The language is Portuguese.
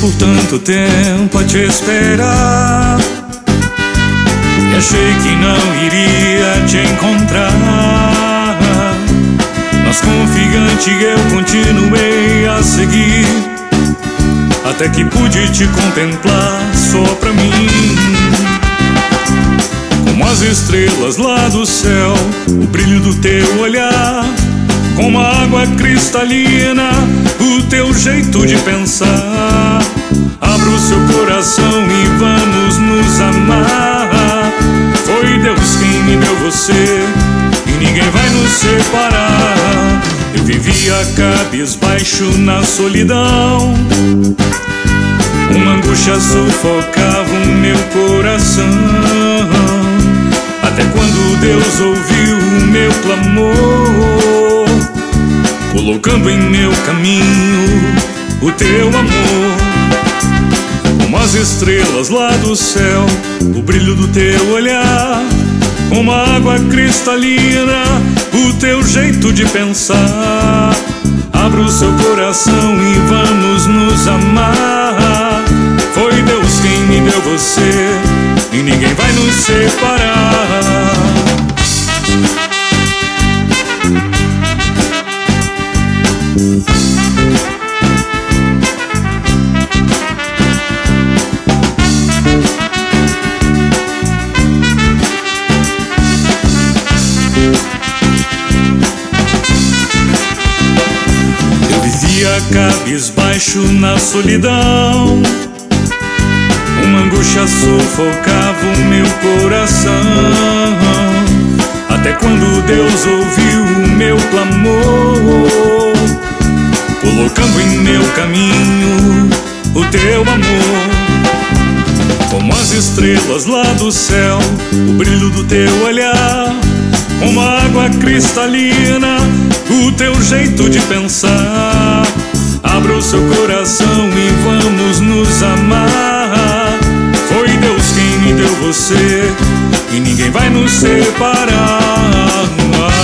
por tanto tempo a te esperar e achei que não iria te encontrar, mas confiante eu continuei a seguir, até que pude te contemplar só pra mim. Como as estrelas lá do céu, o brilho do teu olhar, como a água cristalina, o teu jeito de pensar. Abra o seu coração e vamos nos amar. Foi Deus quem me deu você e ninguém vai nos separar. Eu vivia cabisbaixo na solidão, uma angústia sufocava o meu coração, até quando Deus ouviu o meu clamor, colocando em meu caminho o teu amor. Como as estrelas lá do céu, o brilho do teu olhar, como a água cristalina, o teu jeito de pensar. Abra o seu coração e vamos nos amar. Foi Deus quem me deu você e ninguém vai nos separar. Eu vivia cabisbaixo na solidão, uma angústia sufocava o meu coração, até quando Deus ouviu o meu clamor, colocando em meu caminho o teu amor. Como as estrelas lá do céu, o brilho do teu olhar, como a água cristalina, o teu jeito de pensar. Abra o seu coração e vamos nos amar. Foi Deus quem me deu você e ninguém vai nos separar.